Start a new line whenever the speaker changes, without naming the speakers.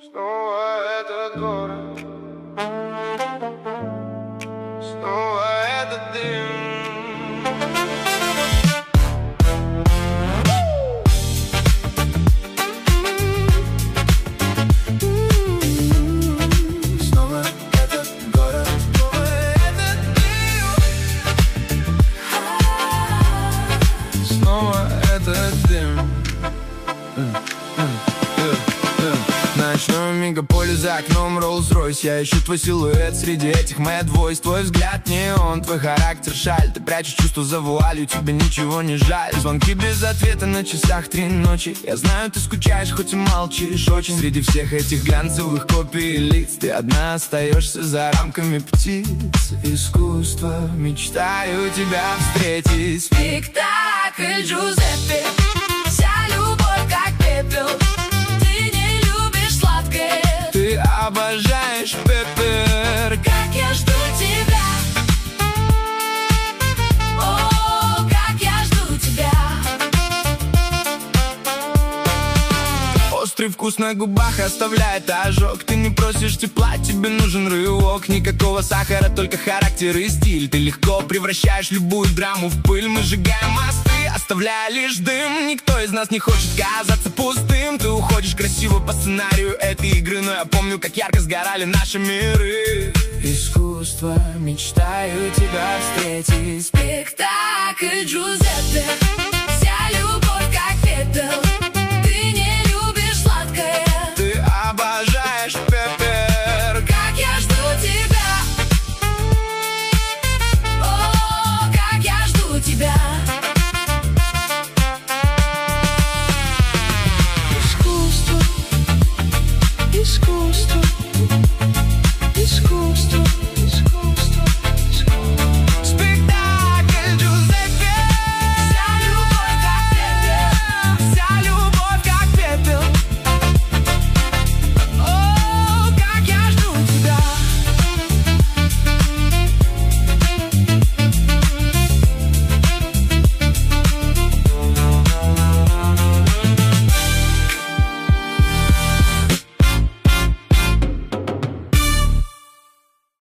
Снова этот город, снова этот дым. Снова этот город, снова этот дым. Снова этот дым. На ночном мегаполе за окном Rolls-Royce. Я ищу твой силуэт среди этих моих войс. Твой взгляд неон, твой характер шаль. Ты прячешь чувства за вуалью, тебе ничего не жаль. Звонки без ответа на часах 3 ночи. Я знаю, ты скучаешь, хоть и молчишь очень. Среди всех этих глянцевых копий лиц ты одна остаешься за рамками птиц. Искусство, мечтаю тебя встретить.
Спектакль Джузеппе, вся любовь как пепел.
Ты обожаешь пеппер.
Как я жду тебя, о, как я жду тебя.
Острый вкус на губах оставляет ожог. Ты не просишь тепла, тебе нужен рывок. Никакого сахара, только характер и стиль. Ты легко превращаешь любую драму в пыль. Мы сжигаем мосты, оставляя лишь дым. Никто из нас не хочет казаться пустым. Ты уходишь красиво по сценарию этой игры, но я помню, как ярко сгорали наши миры. Искусство, мечтаю тебя встретить.
Спектакль Джузеппе, вся любовь как пепел.